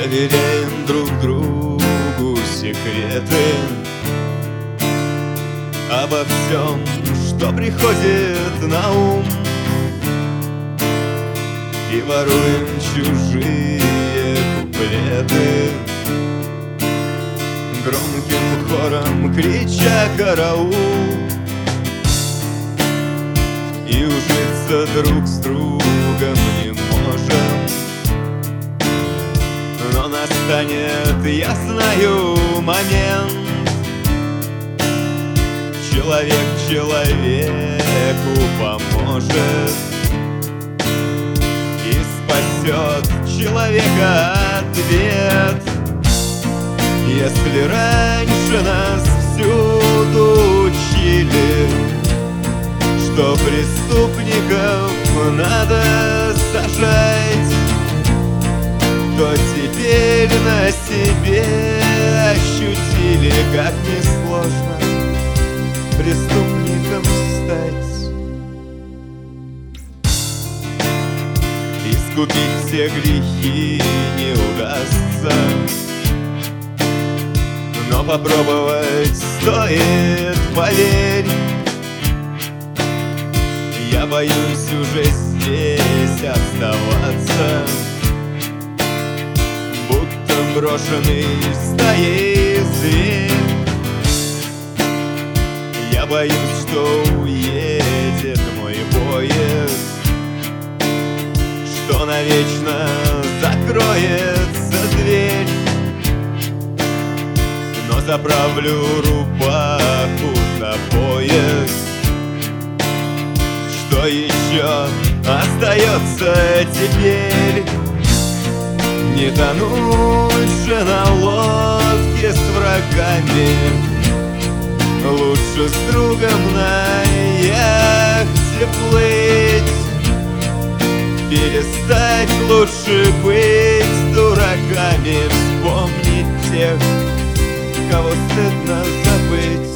доверяем друг другу секреты обо всем, что приходит на ум, и воруем чужие куплеты, громким хором крича караул. И ужиться друг с другом не можем, но настанет, я знаю, момент. Человек человеку поможет и спасет человека ответ. Если раньше нас всюду учили, что преступников надо сажать, то теперь на себе ощутили, как несложно преступником стать. Искупить все грехи не удастся, но попробовать стоит, поверь. Я боюсь уже здесь оставаться, будто брошенный стаей зверь. Я боюсь, что уедет мой поезд, что навечно закроется дверь. Но заправлю рубаху за пояс. Что еще остается теперь? Не тонуть же на лодке с врагами, лучше с другом на яхте плыть. Перестать лучше быть дураками, вспомнить тех, кого стыдно забыть.